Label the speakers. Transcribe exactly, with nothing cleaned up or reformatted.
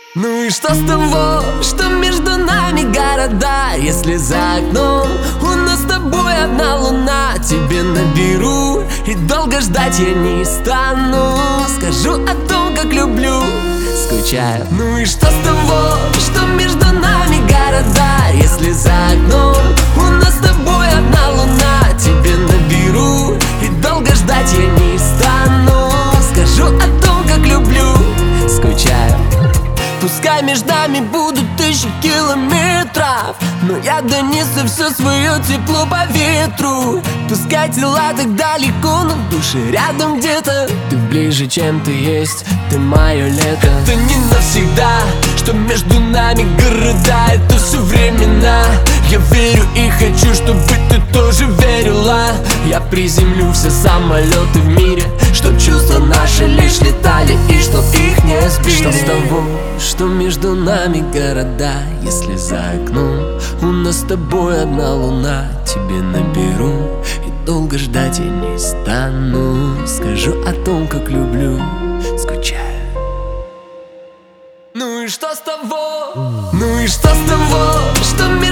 Speaker 1: Ну и что с того, что между нами города, если за окном у нас с тобой одна луна? Тебе наберу и долго ждать я не стану. Скажу о том, как люблю, скучаю. Ну и что с того, что между нами города, если за окном у нас с тобой одна луна? Тебе наберу и долго ждать я не стану. Скажу о том, как люблю, скучаю. Пускай между нами будут тысячи километров, но я донесу все свое тепло по ветру. Пускай тела так далеко, но в душе рядом где-то. Ты ближе, чем ты есть, ты мое лето. Это не навсегда, что между нами города, это все времена. Я верю и хочу, чтобы ты тоже верила. Я приземлю все самолеты в мире, чтоб чувства наши лишь летали и чтоб их не сбили. Что с того, что между нами города, если за окном у нас с тобой одна луна? Тебе наберу и долго ждать я не стану. Скажу о том, как люблю, скучаю. Ну и что с того? Ну и что с того, что